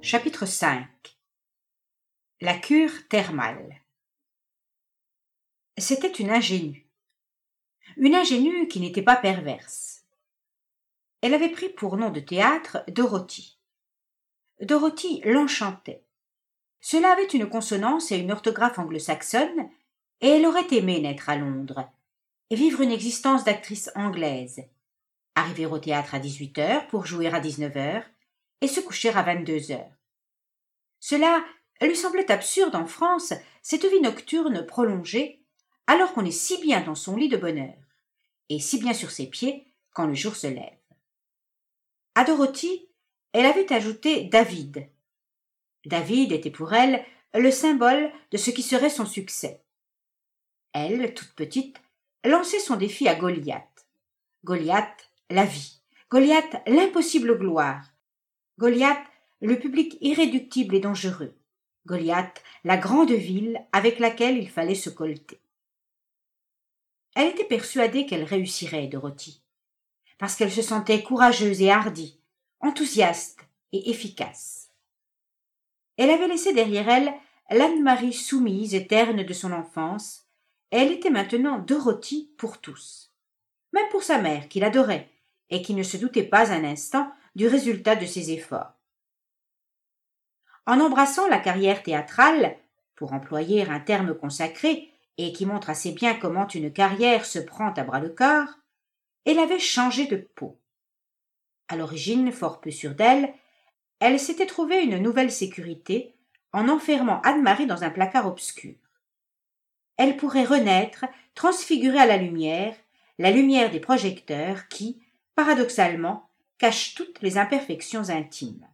Chapitre 5. La cure thermale. C'était une ingénue qui n'était pas perverse. Elle avait pris pour nom de théâtre Dorothy. Dorothy l'enchantait. Cela avait une consonance et une orthographe anglo-saxonne, et elle aurait aimé naître à Londres, et vivre une existence d'actrice anglaise, arriver au théâtre à 18h pour jouer à 19h, et se coucher à 22h. Cela lui semblait absurde en France, cette vie nocturne prolongée, alors qu'on est si bien dans son lit de bonne heure, et si bien sur ses pieds quand le jour se lève. À Dorothy, elle avait ajouté David. David était pour elle le symbole de ce qui serait son succès. Elle, toute petite, lançait son défi à Goliath. Goliath, la vie. Goliath, l'impossible gloire. Goliath, le public irréductible et dangereux. Goliath, la grande ville avec laquelle il fallait se colter. Elle était persuadée qu'elle réussirait, Dorothy, parce qu'elle se sentait courageuse et hardie, enthousiaste et efficace. Elle avait laissé derrière elle l'Anne-Marie soumise et terne de son enfance, et elle était maintenant Dorothy pour tous, même pour sa mère qui l'adorait et qui ne se doutait pas un instant du résultat de ses efforts. En embrassant la carrière théâtrale, pour employer un terme consacré et qui montre assez bien comment une carrière se prend à bras-le-corps, elle avait changé de peau. À l'origine, fort peu sûre d'elle, elle s'était trouvée une nouvelle sécurité en enfermant Anne-Marie dans un placard obscur. Elle pourrait renaître, transfigurée à la lumière des projecteurs qui, paradoxalement, cachent toutes les imperfections intimes.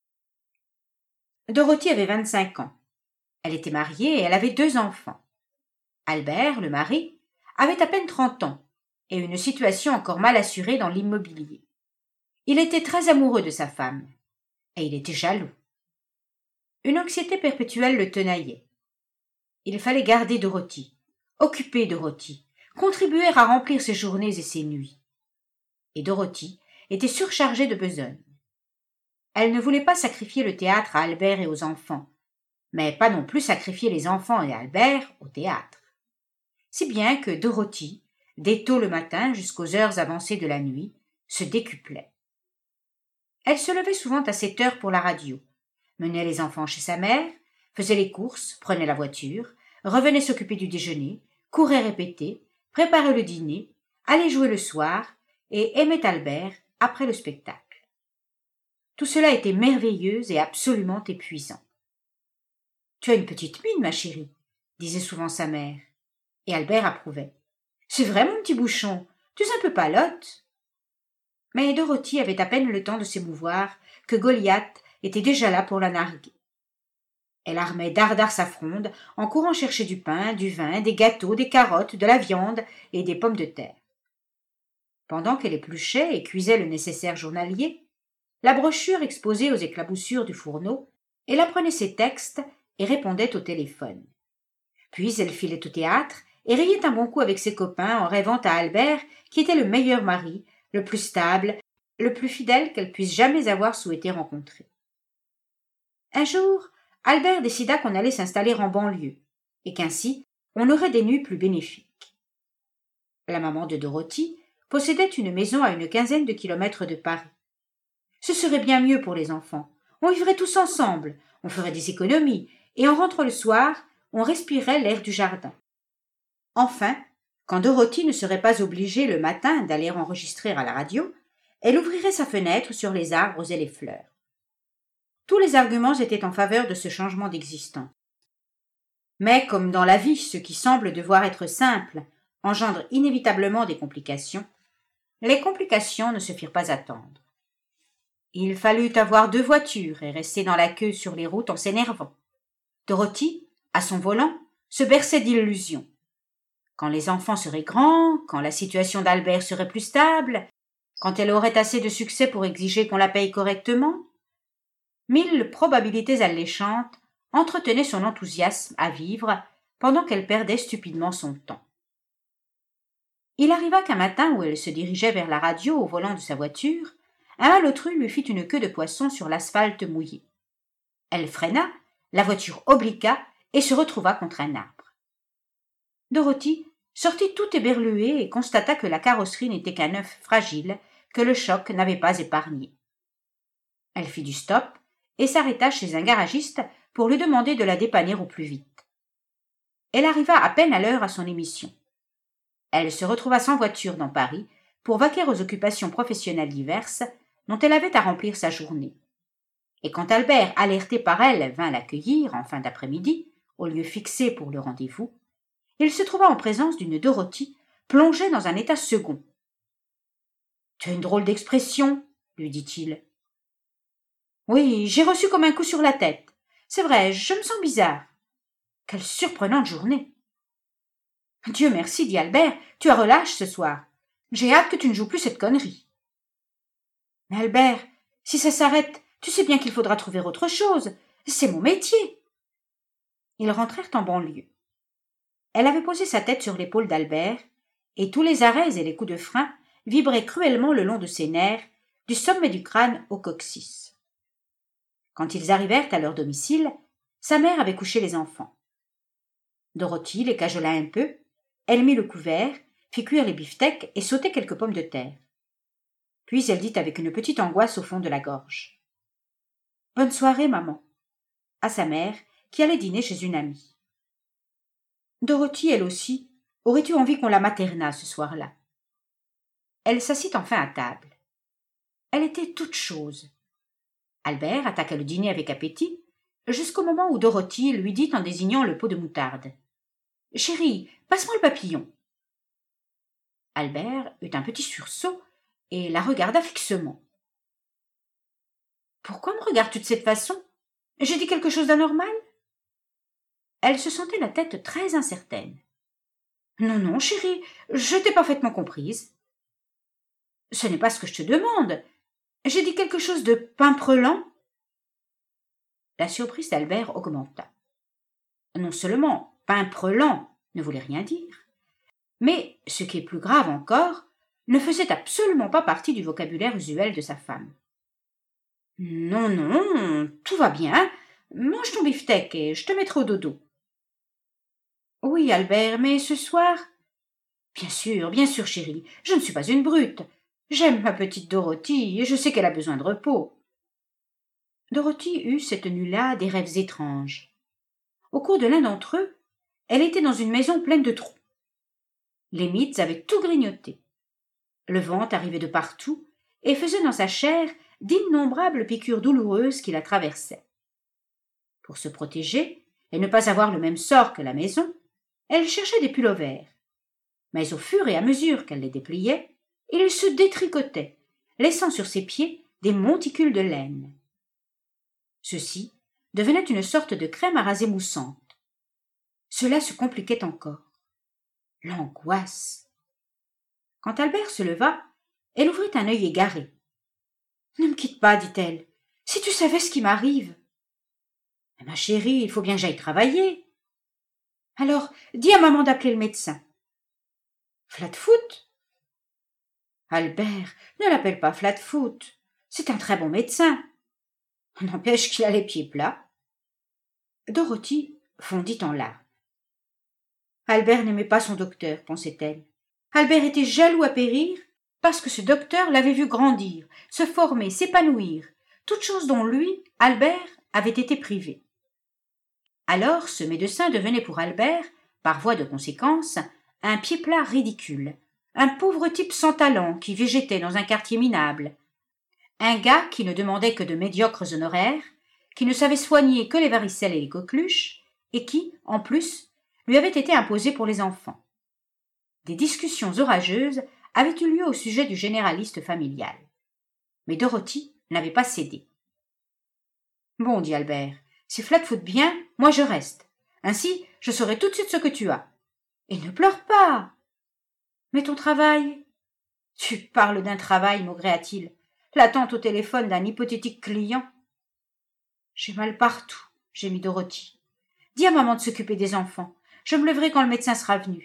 Dorothy avait 25 ans. Elle était mariée et elle avait 2 enfants. Albert, le mari, avait à peine 30 ans et une situation encore mal assurée dans l'immobilier. Il était très amoureux de sa femme et il était jaloux. Une anxiété perpétuelle le tenaillait. Il fallait garder Dorothy, occuper Dorothy, contribuer à remplir ses journées et ses nuits. Et Dorothy était surchargée de besogne. Elle ne voulait pas sacrifier le théâtre à Albert et aux enfants, mais pas non plus sacrifier les enfants et Albert au théâtre. Si bien que Dorothy, dès tôt le matin jusqu'aux heures avancées de la nuit, se décuplait. Elle se levait souvent à 7 heures pour la radio, menait les enfants chez sa mère, faisait les courses, prenait la voiture, revenait s'occuper du déjeuner, courait répéter, préparait le dîner, allait jouer le soir et aimait Albert après le spectacle. Tout cela était merveilleux et absolument épuisant. « Tu as une petite mine, ma chérie, » disait souvent sa mère. Et Albert approuvait. « C'est vrai, mon petit bouchon, tu es un peu palote. » Mais Dorothy avait à peine le temps de s'émouvoir que Goliath était déjà là pour la narguer. Elle armait dardard sa fronde en courant chercher du pain, du vin, des gâteaux, des carottes, de la viande et des pommes de terre. Pendant qu'elle épluchait et cuisait le nécessaire journalier, la brochure exposée aux éclaboussures du fourneau, elle apprenait ses textes et répondait au téléphone. Puis elle filait au théâtre et riait un bon coup avec ses copains en rêvant à Albert qui était le meilleur mari, le plus stable, le plus fidèle qu'elle puisse jamais avoir souhaité rencontrer. Un jour, Albert décida qu'on allait s'installer en banlieue et qu'ainsi on aurait des nuits plus bénéfiques. La maman de Dorothy possédait une maison à une quinzaine de kilomètres de Paris. Ce serait bien mieux pour les enfants. On vivrait tous ensemble, on ferait des économies, et en rentrant le soir, on respirerait l'air du jardin. Enfin, quand Dorothy ne serait pas obligée le matin d'aller enregistrer à la radio, elle ouvrirait sa fenêtre sur les arbres et les fleurs. Tous les arguments étaient en faveur de ce changement d'existence. Mais comme dans la vie, ce qui semble devoir être simple engendre inévitablement des complications, les complications ne se firent pas attendre. Il fallut avoir 2 voitures et rester dans la queue sur les routes en s'énervant. Dorothy, à son volant, se berçait d'illusions. Quand les enfants seraient grands, quand la situation d'Albert serait plus stable, quand elle aurait assez de succès pour exiger qu'on la paye correctement, 1000 probabilités alléchantes entretenaient son enthousiasme à vivre pendant qu'elle perdait stupidement son temps. Il arriva qu'un matin où elle se dirigeait vers la radio au volant de sa voiture, un malotru lui fit une queue de poisson sur l'asphalte mouillé. Elle freina, la voiture obliqua et se retrouva contre un arbre. Dorothy sortit tout éberluée et constata que la carrosserie n'était qu'un œuf fragile que le choc n'avait pas épargné. Elle fit du stop et s'arrêta chez un garagiste pour lui demander de la dépanner au plus vite. Elle arriva à peine à l'heure à son émission. Elle se retrouva sans voiture dans Paris pour vaquer aux occupations professionnelles diverses dont elle avait à remplir sa journée. Et quand Albert, alerté par elle, vint l'accueillir en fin d'après-midi, au lieu fixé pour le rendez-vous, il se trouva en présence d'une Dorothy plongée dans un état second. « Tu as une drôle d'expression, » lui dit-il. « Oui, j'ai reçu comme un coup sur la tête. C'est vrai, je me sens bizarre. Quelle surprenante journée. »« Dieu merci, dit Albert, tu as relâche ce soir. J'ai hâte que tu ne joues plus cette connerie. »« Mais Albert, si ça s'arrête, tu sais bien qu'il faudra trouver autre chose. C'est mon métier. » Ils rentrèrent en banlieue. Elle avait posé sa tête sur l'épaule d'Albert, et tous les arrêts et les coups de frein vibraient cruellement le long de ses nerfs, du sommet du crâne au coccyx. Quand ils arrivèrent à leur domicile, sa mère avait couché les enfants. Dorothy les cajola un peu, elle mit le couvert, fit cuire les beefsteaks et sauter quelques pommes de terre. Puis elle dit avec une petite angoisse au fond de la gorge. « Bonne soirée, maman », à sa mère, qui allait dîner chez une amie. Dorothy, elle aussi, aurait eu envie qu'on la maternât ce soir-là. Elle s'assit enfin à table. Elle était toute chose. Albert attaqua le dîner avec appétit, jusqu'au moment où Dorothy lui dit en désignant le pot de moutarde. « Chérie, passe-moi le papillon. » Albert eut un petit sursaut et la regarda fixement. « Pourquoi me regardes-tu de cette façon? J'ai dit quelque chose d'anormal ?» Elle se sentait la tête très incertaine. « Non, non, chérie, je t'ai parfaitement comprise. »« Ce n'est pas ce que je te demande. J'ai dit quelque chose de pimprelant ?» La surprise d'Albert augmenta. Non seulement pimprelant ne voulait rien dire, mais, ce qui est plus grave encore, ne faisait absolument pas partie du vocabulaire usuel de sa femme. « Non, non, tout va bien. Mange ton beefsteak et je te mettrai au dodo. »« Oui, Albert, mais ce soir… » Bien sûr, chérie, je ne suis pas une brute. J'aime ma petite Dorothy et je sais qu'elle a besoin de repos. » Dorothy eut cette nuit-là des rêves étranges. Au cours de l'un d'entre eux, elle était dans une maison pleine de trous. Les mites avaient tout grignoté. Le vent arrivait de partout et faisait dans sa chair d'innombrables piqûres douloureuses qui la traversaient. Pour se protéger et ne pas avoir le même sort que la maison, elle cherchait des pullovers. Mais au fur et à mesure qu'elle les dépliait, ils se détricotaient, laissant sur ses pieds des monticules de laine. Ceci devenait une sorte de crème à raser moussante. Cela se compliquait encore. L'angoisse. Quand Albert se leva, elle ouvrit un œil égaré. « Ne me quitte pas, dit-elle. Si tu savais ce qui m'arrive. »« Mais ma chérie, il faut bien que j'aille travailler. »« Alors, dis à maman d'appeler le médecin. »« Flatfoot ?»« Albert, ne l'appelle pas Flatfoot. C'est un très bon médecin. N'empêche qu'il a les pieds plats. » Dorothy fondit en larmes. Albert n'aimait pas son docteur, pensait-elle. Albert était jaloux à périr parce que ce docteur l'avait vu grandir, se former, s'épanouir, toutes choses dont lui, Albert, avait été privé. Alors ce médecin devenait pour Albert, par voie de conséquence, un pied-plat ridicule, un pauvre type sans talent qui végétait dans un quartier minable, un gars qui ne demandait que de médiocres honoraires, qui ne savait soigner que les varicelles et les coqueluches, et qui, en plus, lui avait été imposé pour les enfants. Des discussions orageuses avaient eu lieu au sujet du généraliste familial. Mais Dorothy n'avait pas cédé. « Bon, dit Albert, si Flatfoot bien, moi je reste. Ainsi, je saurai tout de suite ce que tu as. Et ne pleure pas. Mais ton travail… » « Tu parles d'un travail, maugréa-t-il, l'attente au téléphone d'un hypothétique client. »« J'ai mal partout, gémit Dorothy. Dis à maman de s'occuper des enfants. Je me leverai quand le médecin sera venu. »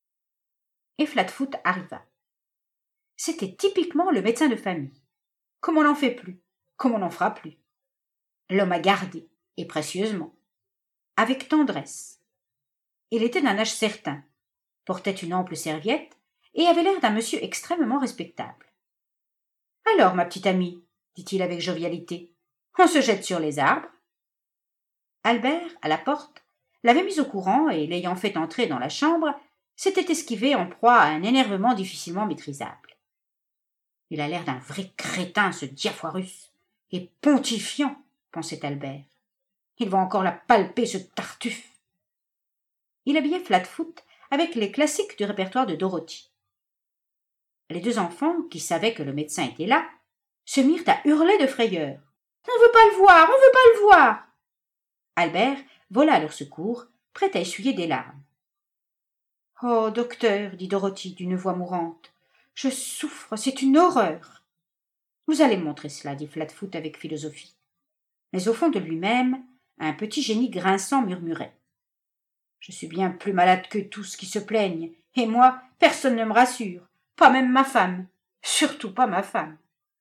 Et Flatfoot arriva. C'était typiquement le médecin de famille. Comme on n'en fait plus, comme on n'en fera plus. L'homme a gardé, et précieusement, avec tendresse. Il était d'un âge certain, portait une ample serviette et avait l'air d'un monsieur extrêmement respectable. « Alors, ma petite amie, dit-il avec jovialité, on se jette sur les arbres ?» Albert, à la porte, l'avait mis au courant et, l'ayant fait entrer dans la chambre, s'était esquivé en proie à un énervement difficilement maîtrisable. « Il a l'air d'un vrai crétin, ce Diafoirus, et pontifiant, » pensait Albert. « Il va encore la palper, ce Tartuffe. » Il habillait Flatfoot avec les classiques du répertoire de Dorothy. Les deux enfants, qui savaient que le médecin était là, se mirent à hurler de frayeur. « On ne veut pas le voir, on ne veut pas le voir !» Albert vola à leur secours, prêt à essuyer des larmes. « Oh, docteur, dit Dorothy d'une voix mourante, je souffre, c'est une horreur. »« Vous allez me montrer cela, dit Flatfoot avec philosophie. Mais au fond de lui-même, un petit génie grinçant murmurait. Je suis bien plus malade que tous qui se plaignent, et moi, personne ne me rassure, pas même ma femme, surtout pas ma femme.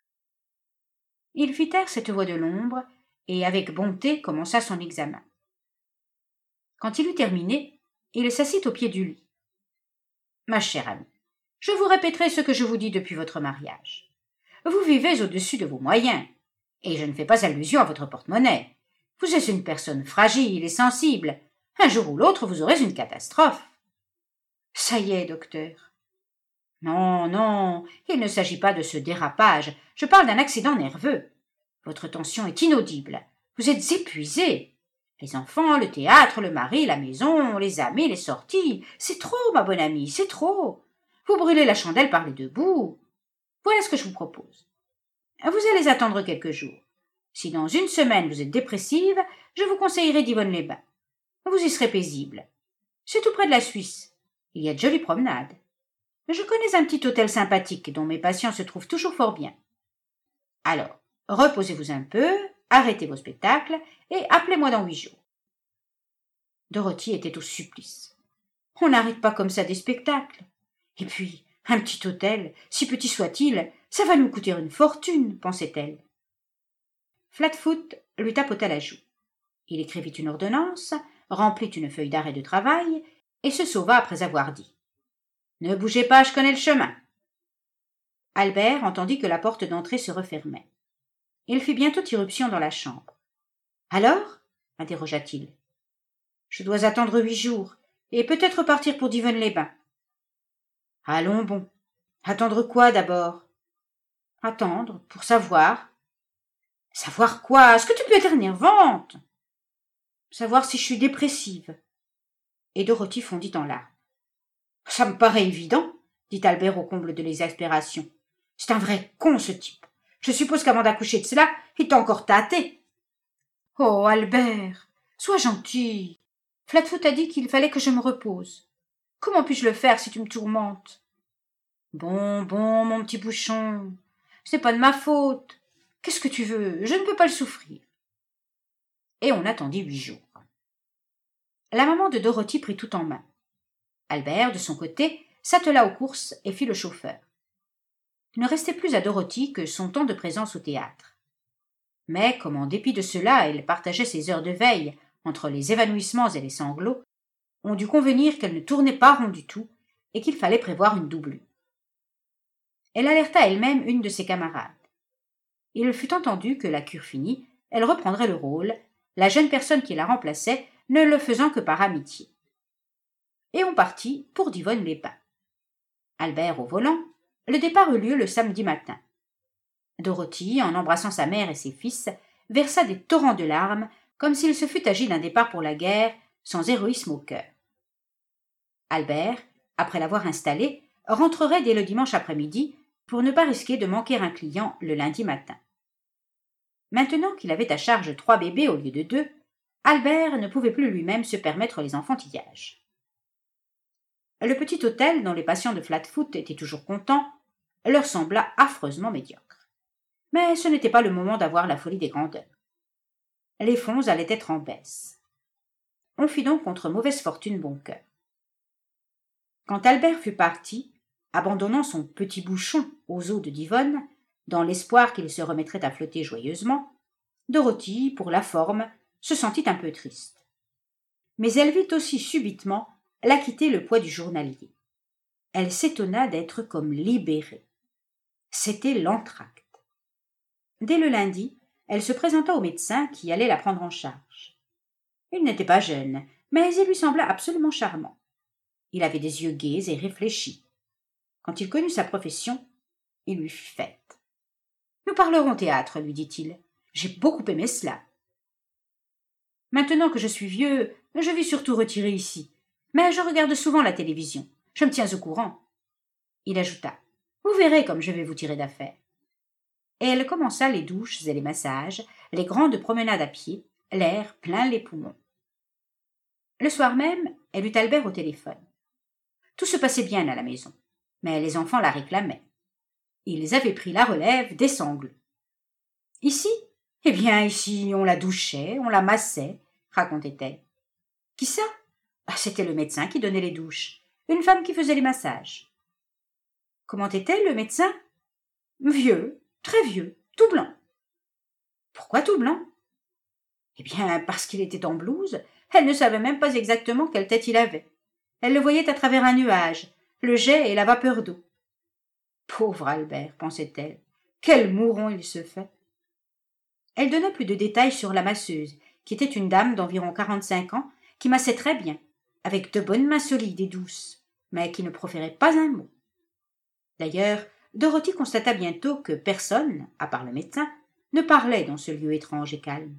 Il fit taire cette voix de l'ombre, et avec bonté commença son examen. Quand il eut terminé, il s'assit au pied du lit. Ma chère amie, je vous répéterai ce que je vous dis depuis votre mariage. Vous vivez au-dessus de vos moyens, et je ne fais pas allusion à votre porte-monnaie. Vous êtes une personne fragile et sensible. Un jour ou l'autre, vous aurez une catastrophe. Ça y est, docteur. Non, non, il ne s'agit pas de ce dérapage. Je parle d'un accident nerveux. Votre tension est inaudible. Vous êtes épuisé. Les enfants, le théâtre, le mari, la maison, les amis, les sorties. C'est trop, ma bonne amie, c'est trop. Vous brûlez la chandelle par les deux bouts. Voilà ce que je vous propose. Vous allez attendre quelques jours. Si dans une semaine vous êtes dépressive, je vous conseillerais d'Yvonne-les-Bains. Vous y serez paisible. C'est tout près de la Suisse. Il y a de jolies promenades. Je connais un petit hôtel sympathique dont mes patients se trouvent toujours fort bien. Alors, reposez-vous un peu, arrêtez vos spectacles et appelez-moi dans 8 jours. Dorothy était au supplice. On n'arrête pas comme ça des spectacles. Et puis, un petit hôtel, si petit soit-il, ça va nous coûter une fortune, pensait-elle. Flatfoot lui tapota la joue. Il écrivit une ordonnance, remplit une feuille d'arrêt de travail et se sauva après avoir dit « Ne bougez pas, je connais le chemin. » Albert entendit que la porte d'entrée se refermait. Il fit bientôt irruption dans la chambre. « Alors » interrogea-t-il. « Je dois attendre 8 jours et peut-être partir pour Yvonne-les-Bains. »« Allons bon. Attendre quoi d'abord ?»« Attendre pour savoir. »« Savoir quoi? Est-ce que tu peux être énervante ?»« Savoir si je suis dépressive. » Et Dorothy fondit en larmes. « Ça me paraît évident, » dit Albert au comble de l'exaspération. « C'est un vrai con, ce type. Je suppose qu'avant d'accoucher de cela, il t'a encore tâté. »« Oh, Albert, sois gentil. Flatfoot a dit qu'il fallait que je me repose. Comment puis-je le faire si tu me tourmentes ? » ?»« Bon, bon, mon petit bouchon, ce n'est pas de ma faute. Qu'est-ce que tu veux? Je ne peux pas le souffrir. » Et on attendit 8 jours. La maman de Dorothy prit tout en main. Albert, de son côté, s'attela aux courses et fit le chauffeur. Il ne restait plus à Dorothy que son temps de présence au théâtre. Mais, comme en dépit de cela, elle partageait ses heures de veille entre les évanouissements et les sanglots, on dut convenir qu'elle ne tournait pas rond du tout et qu'il fallait prévoir une doublure. Elle alerta elle-même une de ses camarades. Il fut entendu que, la cure finie, elle reprendrait le rôle, la jeune personne qui la remplaçait ne le faisant que par amitié. Et on partit pour Yvonne-les-Bains. Albert au volant, le départ eut lieu le samedi matin. Dorothy, en embrassant sa mère et ses fils, versa des torrents de larmes, comme s'il se fût agi d'un départ pour la guerre, sans héroïsme au cœur. Albert, après l'avoir installé, rentrerait dès le dimanche après-midi pour ne pas risquer de manquer un client le lundi matin. Maintenant qu'il avait à charge 3 bébés au lieu de 2, Albert ne pouvait plus lui-même se permettre les enfantillages. Le petit hôtel, dont les patients de Flatfoot étaient toujours contents, leur sembla affreusement médiocre. Mais ce n'était pas le moment d'avoir la folie des grandeurs. Les fonds allaient être en baisse. On fit donc contre mauvaise fortune bon cœur. Quand Albert fut parti, abandonnant son petit bouchon aux eaux de Yvonne, dans l'espoir qu'il se remettrait à flotter joyeusement, Dorothy, pour la forme, se sentit un peu triste. Mais elle vit aussi subitement la quitter le poids du journalier. Elle s'étonna d'être comme libérée. C'était l'entracte. Dès le lundi, elle se présenta au médecin qui allait la prendre en charge. Il n'était pas jeune, mais il lui sembla absolument charmant. Il avait des yeux gais et réfléchis. Quand il connut sa profession, il lui fit fête. « Nous parlerons théâtre, lui dit-il. J'ai beaucoup aimé cela. Maintenant que je suis vieux, je vis surtout retiré ici. Mais je regarde souvent la télévision. Je me tiens au courant. » Il ajouta. « Vous verrez comme je vais vous tirer d'affaire. » Et elle commença les douches et les massages, les grandes promenades à pied, l'air plein les poumons. Le soir même, elle eut Albert au téléphone. Tout se passait bien à la maison, mais les enfants la réclamaient. Ils avaient pris la relève des sanglots. Ici, eh bien, ici, on la douchait, on la massait, racontait-elle. Qui ça? C'était le médecin qui donnait les douches, une femme qui faisait les massages. Comment était le médecin? Vieux, très vieux, tout blanc. Pourquoi tout blanc? Eh bien, parce qu'il était en blouse, elle ne savait même pas exactement quelle tête il avait. Elle le voyait à travers un nuage, le jet et la vapeur d'eau. Pauvre Albert, pensait-elle, quel mouron il se fait. Elle donna plus de détails sur la masseuse, qui était une dame d'environ 45 ans, qui massait très bien, avec de bonnes mains solides et douces, mais qui ne proférait pas un mot. D'ailleurs, Dorothy constata bientôt que personne, à part le médecin, ne parlait dans ce lieu étrange et calme.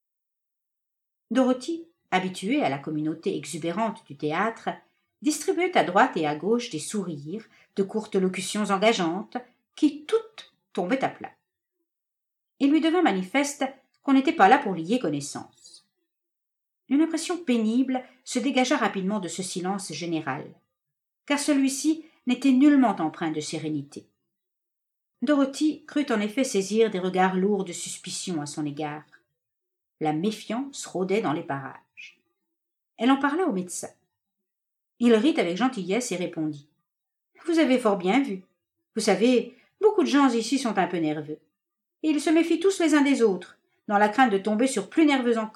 Dorothy, habituée à la communauté exubérante du théâtre, distribuait à droite et à gauche des sourires, de courtes locutions engageantes, qui toutes tombaient à plat. Il lui devint manifeste qu'on n'était pas là pour lier connaissance. Une impression pénible se dégagea rapidement de ce silence général, car celui-ci n'était nullement empreint de sérénité. Dorothy crut en effet saisir des regards lourds de suspicion à son égard. La méfiance rôdait dans les parages. Elle en parla au médecin. Il rit avec gentillesse et répondit. « Vous avez fort bien vu. Vous savez, beaucoup de gens ici sont un peu nerveux. Et ils se méfient tous les uns des autres, dans la crainte de tomber sur plus nerveux encore. »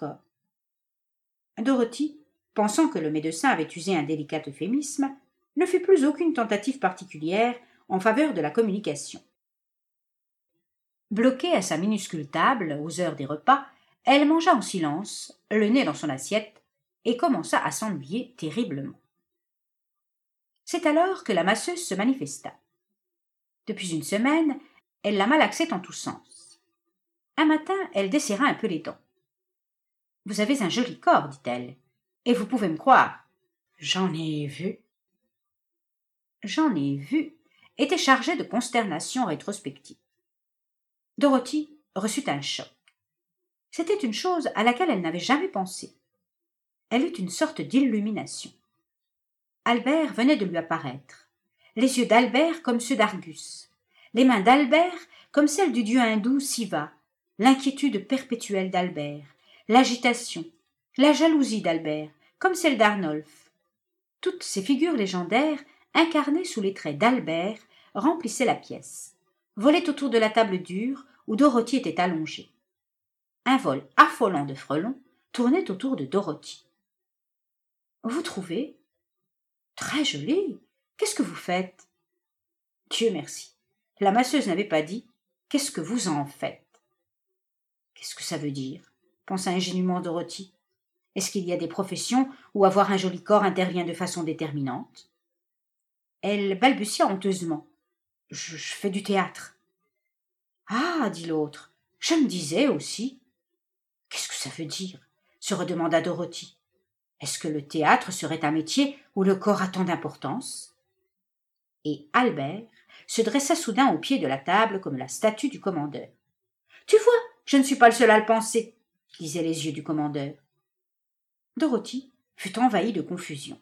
Dorothy, pensant que le médecin avait usé un délicat euphémisme, ne fit plus aucune tentative particulière en faveur de la communication. Bloquée à sa minuscule table, aux heures des repas, elle mangea en silence, le nez dans son assiette, et commença à s'ennuyer terriblement. C'est alors que la masseuse se manifesta. Depuis une semaine, elle la malaxait en tous sens. Un matin, elle desserra un peu les dents. « Vous avez un joli corps, dit-elle, et vous pouvez me croire. J'en ai vu. » J'en ai vu était chargé de consternation rétrospective. Dorothy reçut un choc. C'était une chose à laquelle elle n'avait jamais pensé. Elle eut une sorte d'illumination. Albert venait de lui apparaître, les yeux d'Albert comme ceux d'Argus, les mains d'Albert comme celles du dieu hindou Siva, l'inquiétude perpétuelle d'Albert, l'agitation, la jalousie d'Albert, comme celle d'Arnolphe. Toutes ces figures légendaires, incarnées sous les traits d'Albert, remplissaient la pièce, volaient autour de la table dure où Dorothy était allongée. Un vol affolant de frelons tournait autour de Dorothy. « Vous trouvez ? Très joli. Qu'est-ce que vous faites ? » Dieu merci. La masseuse n'avait pas dit « Qu'est-ce que vous en faites ?» Qu'est-ce que ça veut dire ? Pensa ingénument Dorothy. Est-ce qu'il y a des professions où avoir un joli corps intervient de façon déterminante ? Elle balbutia honteusement. Je fais du théâtre. Ah, dit l'autre, je me disais aussi. Qu'est-ce que ça veut dire ? Se redemanda Dorothy. Est-ce que le théâtre serait un métier où le corps a tant d'importance ? Et Albert se dressa soudain au pied de la table comme la statue du commandeur. Tu vois, je ne suis pas le seul à le penser, disaient les yeux du commandeur. Dorothy fut envahie de confusion.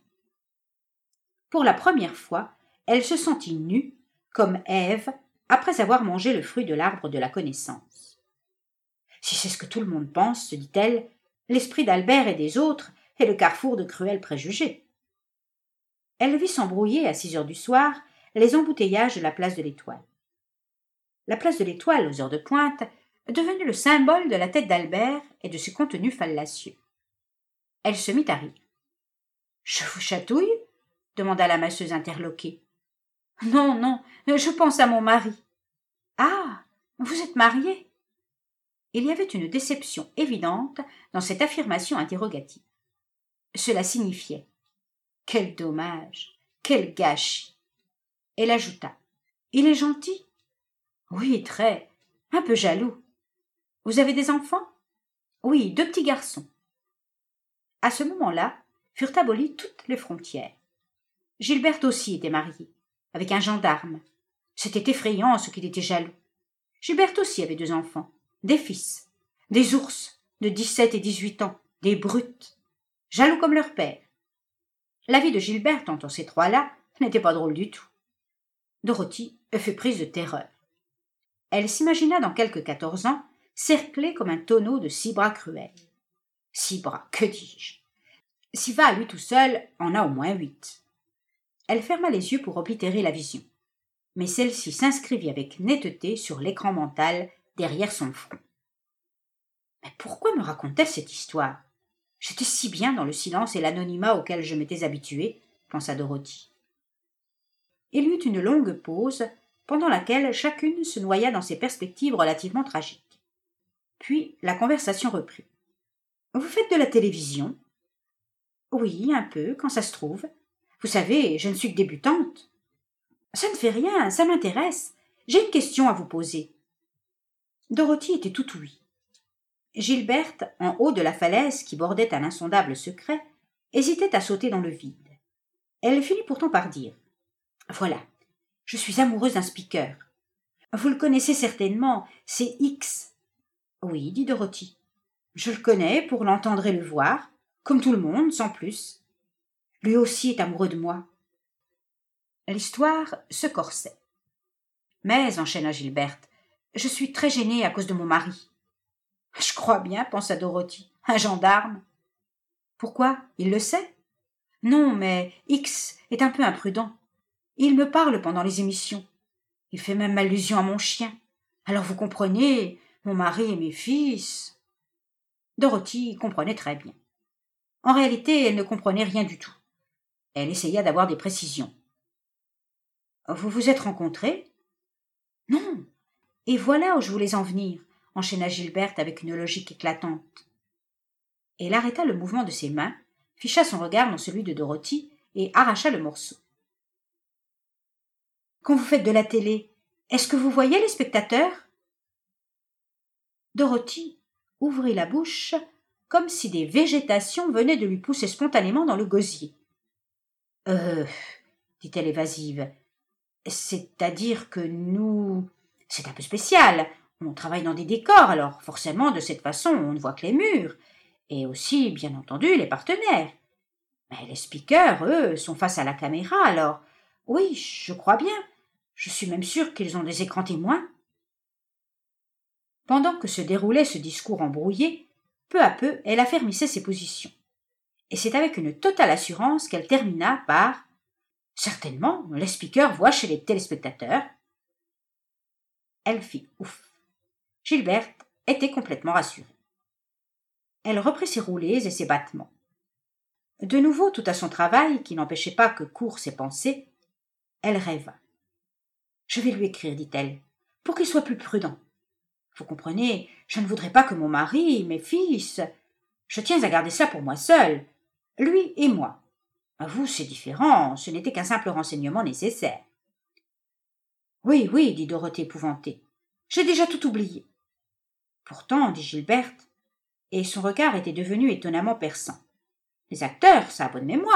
Pour la première fois, elle se sentit nue, comme Ève, après avoir mangé le fruit de l'arbre de la connaissance. Si c'est ce que tout le monde pense, se dit-elle, l'esprit d'Albert et des autres est le carrefour de cruels préjugés. Elle vit s'embrouiller à 6 heures du soir les embouteillages de la place de l'Étoile. La place de l'Étoile, aux heures de pointe, devenue le symbole de la tête d'Albert et de ses contenus fallacieux. Elle se mit à rire. « Je vous chatouille ?» demanda la masseuse interloquée. « Non, non, je pense à mon mari. »« Ah, vous êtes mariée ?» Il y avait une déception évidente dans cette affirmation interrogative. Cela signifiait « Quel dommage, quel gâchis !» Elle ajouta « Il est gentil ?»« Oui, très, un peu jaloux. »« Vous avez des enfants ?»« Oui, 2 petits garçons. » À ce moment-là, furent abolies toutes les frontières. Gilberte aussi était mariée, avec un gendarme. C'était effrayant ce qu'il était jaloux. Gilberte aussi avait 2 enfants, des fils, des ours de 17 et 18 ans, des brutes, jaloux comme leur père. La vie de Gilberte entre ces 3-là n'était pas drôle du tout. Dorothy fut prise de terreur. Elle s'imagina dans quelque 14 ans, cerclée comme un tonneau de 6 bras cruels. 6 bras, que dis-je? Siva, à lui tout seul, en a au moins 8. Elle ferma les yeux pour oblitérer la vision, mais celle-ci s'inscrivit avec netteté sur l'écran mental derrière son front. Mais pourquoi me racontait cette histoire? J'étais si bien dans le silence et l'anonymat auquel je m'étais habituée, pensa Dorothy. Il y eut une longue pause, pendant laquelle chacune se noya dans ses perspectives relativement tragiques. Puis la conversation reprit. « Vous faites de la télévision ?»« Oui, un peu, quand ça se trouve. Vous savez, je ne suis que débutante. »« Ça ne fait rien, ça m'intéresse. J'ai une question à vous poser. » Dorothy était tout ouïe. Gilberte, en haut de la falaise qui bordait un insondable secret, hésitait à sauter dans le vide. Elle finit pourtant par dire « Voilà, je suis amoureuse d'un speaker. Vous le connaissez certainement, c'est X. »« Oui, dit Dorothy. Je le connais pour l'entendre et le voir, comme tout le monde, sans plus. Lui aussi est amoureux de moi. » L'histoire se corsait. « Mais, enchaîna Gilberte, je suis très gênée à cause de mon mari. »« Je crois bien, pensa Dorothy. Un gendarme. »« Pourquoi? Il le sait? » ?»« Non, mais X est un peu imprudent. Il me parle pendant les émissions. Il fait même allusion à mon chien. Alors vous comprenez, mon mari et mes fils. » Dorothy comprenait très bien. En réalité, elle ne comprenait rien du tout. Elle essaya d'avoir des précisions. « Vous vous êtes rencontrés? »« Non. Et voilà où je voulais en venir, enchaîna Gilberte avec une logique éclatante. Elle arrêta le mouvement de ses mains, ficha son regard dans celui de Dorothy et arracha le morceau. « Quand vous faites de la télé, est-ce que vous voyez les spectateurs ?» Dorothy ouvrit la bouche comme si des végétations venaient de lui pousser spontanément dans le gosier. « dit-elle évasive, « c'est-à-dire que nous... C'est un peu spécial. On travaille dans des décors, alors forcément, de cette façon, on ne voit que les murs. Et aussi, bien entendu, les partenaires. Mais les speakers, eux, sont face à la caméra, alors... Oui, je crois bien. Je suis même sûre qu'ils ont des écrans témoins. » Pendant que se déroulait ce discours embrouillé, peu à peu, elle affermissait ses positions. Et c'est avec une totale assurance qu'elle termina par « Certainement, les speakers voient chez les téléspectateurs. » Elle fit ouf. Gilberte était complètement rassurée. Elle reprit ses roulées et ses battements. De nouveau tout à son travail, qui n'empêchait pas que courent ses pensées, elle rêva. « Je vais lui écrire, dit-elle, pour qu'il soit plus prudent. Vous comprenez, je ne voudrais pas que mon mari, mes fils... Je tiens à garder ça pour moi seule, lui et moi. À vous, c'est différent, ce n'était qu'un simple renseignement nécessaire. »« Oui, oui, dit Dorothée épouvantée, j'ai déjà tout oublié. »« Pourtant, dit Gilberte, et son regard était devenu étonnamment perçant. Les acteurs, ça a bonne mémoire. »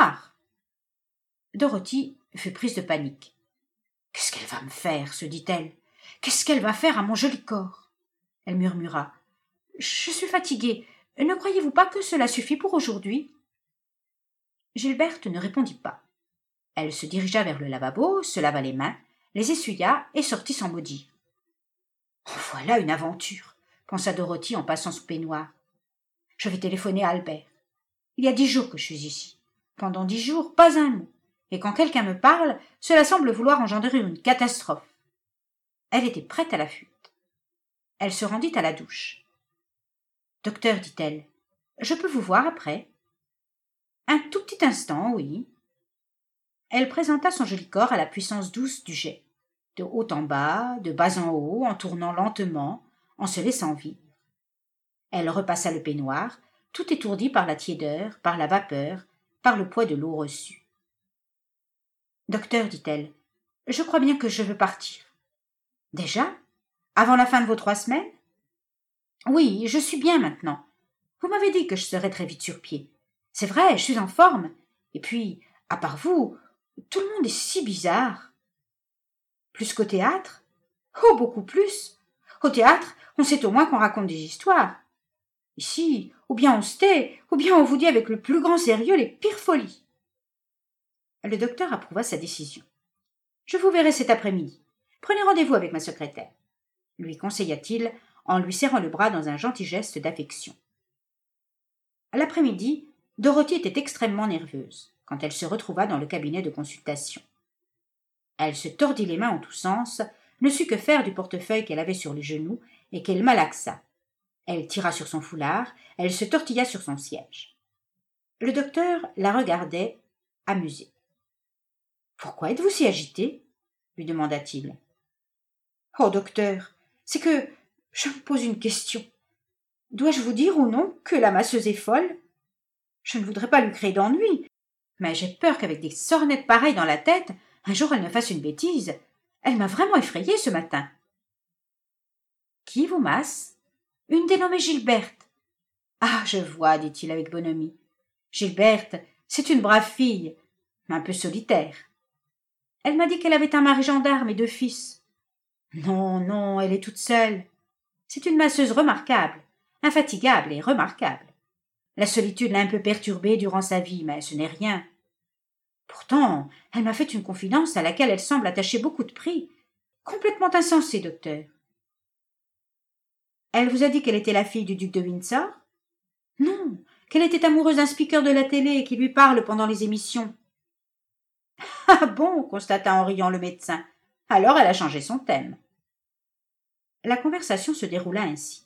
Dorothy fut prise de panique. « Qu'est-ce qu'elle va me faire, se dit-elle. Qu'est-ce qu'elle va faire à mon joli corps ?» Elle murmura. « Je suis fatiguée. Ne croyez-vous pas que cela suffit pour aujourd'hui ?» Gilberte ne répondit pas. Elle se dirigea vers le lavabo, se lava les mains, les essuya et sortit sans mot dire. « Oh, voilà une aventure !» pensa Dorothy en passant son peignoir. « Je vais téléphoner à Albert. Il y a 10 jours que je suis ici. Pendant 10 jours, pas un mot. Et quand quelqu'un me parle, cela semble vouloir engendrer une catastrophe. » Elle était prête à la fuite. Elle se rendit à la douche. « Docteur, dit-elle, je peux vous voir après ?» « Un tout petit instant, oui. » Elle présenta son joli corps à la puissance douce du jet, de haut en bas, de bas en haut, en tournant lentement, en se laissant vivre. Elle repassa le peignoir, tout étourdie par la tiédeur, par la vapeur, par le poids de l'eau reçue. « Docteur, dit-elle, je crois bien que je veux partir. »« Déjà ? Avant la fin de vos 3 semaines ? » ?»« Oui, je suis bien maintenant. Vous m'avez dit que je serais très vite sur pied. C'est vrai, je suis en forme. Et puis, à part vous, tout le monde est si bizarre. »« Plus qu'au théâtre ? » ?»« Oh, beaucoup plus. Au théâtre, on sait au moins qu'on raconte des histoires. Ici, ou bien on se tait, ou bien on vous dit avec le plus grand sérieux les pires folies. » Le docteur approuva sa décision. « Je vous verrai cet après-midi. Prenez rendez-vous avec ma secrétaire, » lui conseilla-t-il en lui serrant le bras dans un gentil geste d'affection. L'après-midi, Dorothy était extrêmement nerveuse quand elle se retrouva dans le cabinet de consultation. Elle se tordit les mains en tous sens, ne sut que faire du portefeuille qu'elle avait sur les genoux et qu'elle malaxa. Elle tira sur son foulard, elle se tortilla sur son siège. Le docteur la regardait, amusé. « Pourquoi êtes-vous si agitée ?» lui demanda-t-il. « Oh, docteur, c'est que je me pose une question. Dois-je vous dire ou non que la masseuse est folle ? Je ne voudrais pas lui créer d'ennui, mais j'ai peur qu'avec des sornettes pareilles dans la tête, un jour elle ne fasse une bêtise. Elle m'a vraiment effrayée ce matin. »« Qui vous masse ? » ?»« Une dénommée Gilberte. »« Ah, je vois, dit-il avec bonhomie. Gilberte, c'est une brave fille, mais un peu solitaire. Elle m'a dit qu'elle avait un mari gendarme et 2 fils. Non, non, elle est toute seule. C'est une masseuse remarquable, infatigable et remarquable. La solitude l'a un peu perturbée durant sa vie, mais ce n'est rien. Pourtant, elle m'a fait une confidence à laquelle elle semble attacher beaucoup de prix. Complètement insensée, docteur. Elle vous a dit qu'elle était la fille du duc de Windsor ? Non, qu'elle était amoureuse d'un speaker de la télé qui lui parle pendant les émissions. Ah bon, constata en riant le médecin. Alors elle a changé son thème. La conversation se déroula ainsi.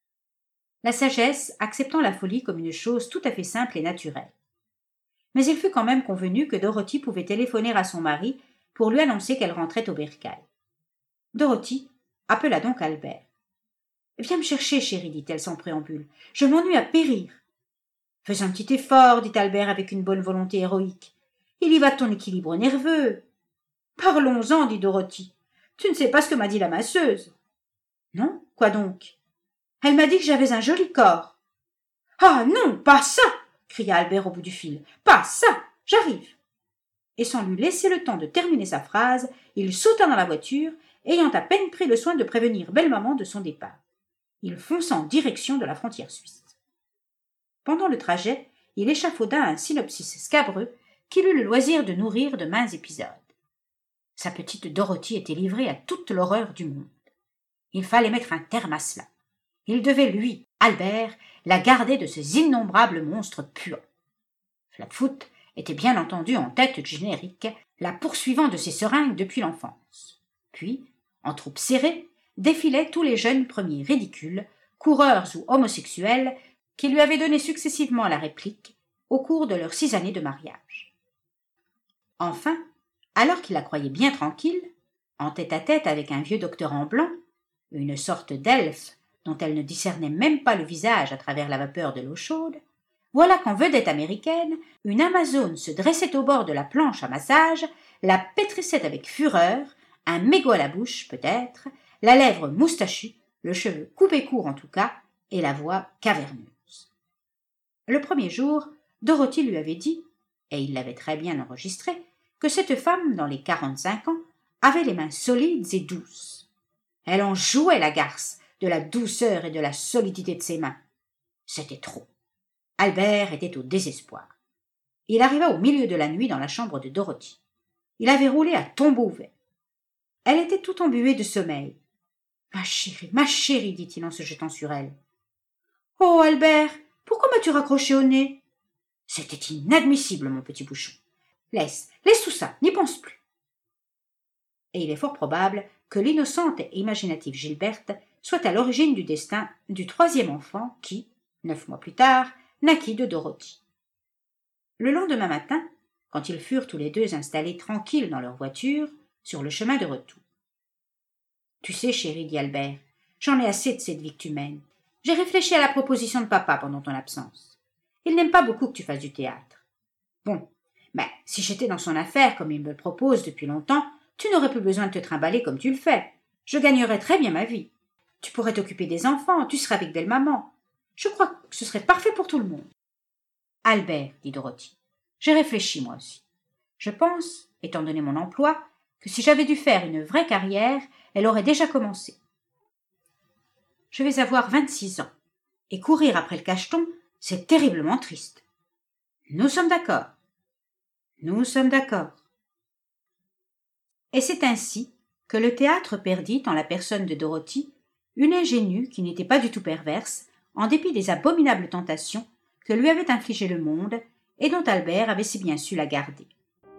La sagesse acceptant la folie comme une chose tout à fait simple et naturelle. Mais il fut quand même convenu que Dorothy pouvait téléphoner à son mari pour lui annoncer qu'elle rentrait au bercail. Dorothy appela donc Albert. « Viens me chercher, chérie, dit-elle sans préambule. Je m'ennuie à périr. »« Fais un petit effort, dit Albert avec une bonne volonté héroïque. Il y va de ton équilibre nerveux. »« Parlons-en, dit Dorothy. Tu ne sais pas ce que m'a dit la masseuse. »« Non, quoi donc ? » ?»« Elle m'a dit que j'avais un joli corps. »« Ah non, pas ça !» cria Albert au bout du fil. « Pas ça ! J'arrive !» Et sans lui laisser le temps de terminer sa phrase, il sauta dans la voiture, ayant à peine pris le soin de prévenir belle-maman de son départ. Il fonça en direction de la frontière suisse. Pendant le trajet, il échafauda un synopsis scabreux qu'il eut le loisir de nourrir de maints épisodes. Sa petite Dorothy était livrée à toute l'horreur du monde. Il fallait mettre un terme à cela. Il devait, lui, Albert, la garder de ces innombrables monstres puants. Flatfoot était bien entendu en tête du générique, la poursuivant de ses seringues depuis l'enfance. Puis, en troupe serrée, défilaient tous les jeunes premiers ridicules, coureurs ou homosexuels, qui lui avaient donné successivement la réplique au cours de leurs 6 années de mariage. Enfin, alors qu'il la croyait bien tranquille, en tête-à-tête avec un vieux docteur en blanc, une sorte d'elfe dont elle ne discernait même pas le visage à travers la vapeur de l'eau chaude, voilà qu'en vedette américaine, une Amazone se dressait au bord de la planche à massage, la pétrissait avec fureur, un mégot à la bouche peut-être, la lèvre moustachue, le cheveu coupé court en tout cas, et la voix caverneuse. Le premier jour, Dorothy lui avait dit, et il l'avait très bien enregistré, que cette femme, dans les 45 ans, avait les mains solides et douces. Elle en jouait la garce, de la douceur et de la solidité de ses mains. C'était trop. Albert était au désespoir. Il arriva au milieu de la nuit dans la chambre de Dorothy. Il avait roulé à tombeau ouvert. Elle était tout embuée de sommeil. « Ma chérie, dit-il en se jetant sur elle. « Oh, Albert, pourquoi m'as-tu raccroché au nez ?»« C'était inadmissible, mon petit bouchon. Laisse tout ça, n'y pense plus. » Et il est fort probable que l'innocente et imaginative Gilberte soit à l'origine du destin du troisième enfant qui, 9 mois plus tard, naquit de Dorothy. Le lendemain matin, quand ils furent tous les deux installés tranquilles dans leur voiture, sur le chemin de retour. « Tu sais, chérie, dit Albert, j'en ai assez de cette vie que tu mènes. J'ai réfléchi à la proposition de papa pendant ton absence. Il n'aime pas beaucoup que tu fasses du théâtre. Bon, mais si j'étais dans son affaire comme il me le propose depuis longtemps, tu n'aurais plus besoin de te trimballer comme tu le fais. Je gagnerais très bien ma vie. Tu pourrais t'occuper des enfants, tu serais avec belle-maman. Je crois que ce serait parfait pour tout le monde. » « Albert, dit Dorothy, j'ai réfléchi moi aussi. Je pense, étant donné mon emploi, que si j'avais dû faire une vraie carrière, elle aurait déjà commencé. Je vais avoir 26 ans, et courir après le cacheton, c'est terriblement triste. Nous sommes d'accord. Nous sommes d'accord. Et c'est ainsi que le théâtre perdit, en la personne de Dorothy, une ingénue qui n'était pas du tout perverse, en dépit des abominables tentations que lui avait infligées le monde et dont Albert avait si bien su la garder.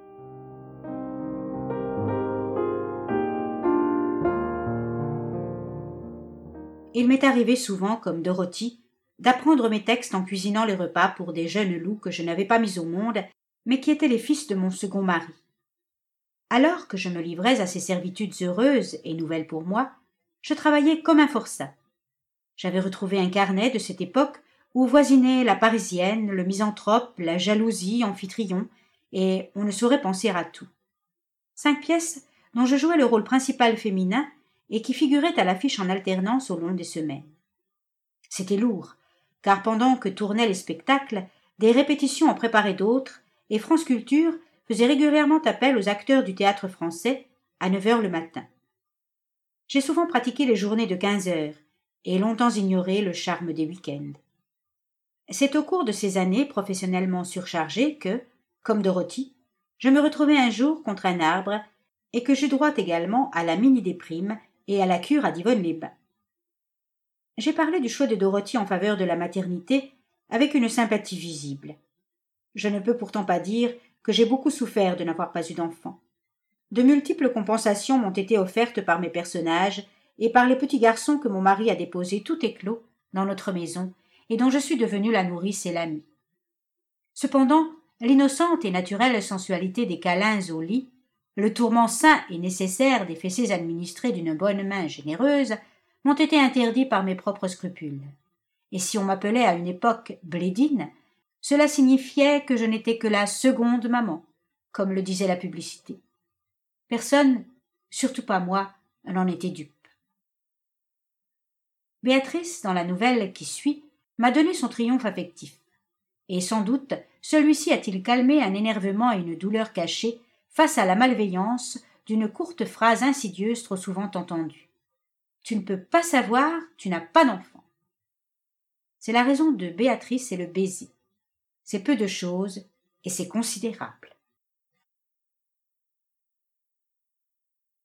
Il m'est arrivé souvent, comme Dorothy, d'apprendre mes textes en cuisinant les repas pour des jeunes loups que je n'avais pas mis au monde, mais qui étaient les fils de mon second mari. Alors que je me livrais à ces servitudes heureuses et nouvelles pour moi, je travaillais comme un forçat. J'avais retrouvé un carnet de cette époque où voisinaient la Parisienne, le misanthrope, la jalousie, Amphitryon, et on ne saurait penser à tout. 5 pièces dont je jouais le rôle principal féminin et qui figuraient à l'affiche en alternance au long des semaines. C'était lourd, car pendant que tournaient les spectacles, des répétitions en préparaient d'autres, et France Culture faisait régulièrement appel aux acteurs du théâtre français à 9 heures le matin. J'ai souvent pratiqué les journées de 15 heures, et longtemps ignoré le charme des week-ends. C'est au cours de ces années professionnellement surchargées que, comme Dorothy, je me retrouvai un jour contre un arbre et que j'eus droit également à la mini-déprime et à la cure à Divonne-les-Bains. J'ai parlé du choix de Dorothy en faveur de la maternité avec une sympathie visible. Je ne peux pourtant pas dire que j'ai beaucoup souffert de n'avoir pas eu d'enfant. De multiples compensations m'ont été offertes par mes personnages et par les petits garçons que mon mari a déposés tout éclos dans notre maison et dont je suis devenue la nourrice et l'amie. Cependant, l'innocente et naturelle sensualité des câlins au lit, le tourment sain et nécessaire des fessées administrées d'une bonne main généreuse m'ont été interdits par mes propres scrupules. Et si on m'appelait à une époque Blédine, cela signifiait que je n'étais que la seconde maman, comme le disait la publicité. Personne, surtout pas moi, n'en était dupe. Béatrice, dans la nouvelle qui suit, m'a donné son triomphe affectif. Et sans doute, celui-ci a-t-il calmé un énervement et une douleur cachée face à la malveillance d'une courte phrase insidieuse trop souvent entendue. Tu ne peux pas savoir, tu n'as pas d'enfant. C'est la raison de Béatrice et le baiser. C'est peu de choses et c'est considérable.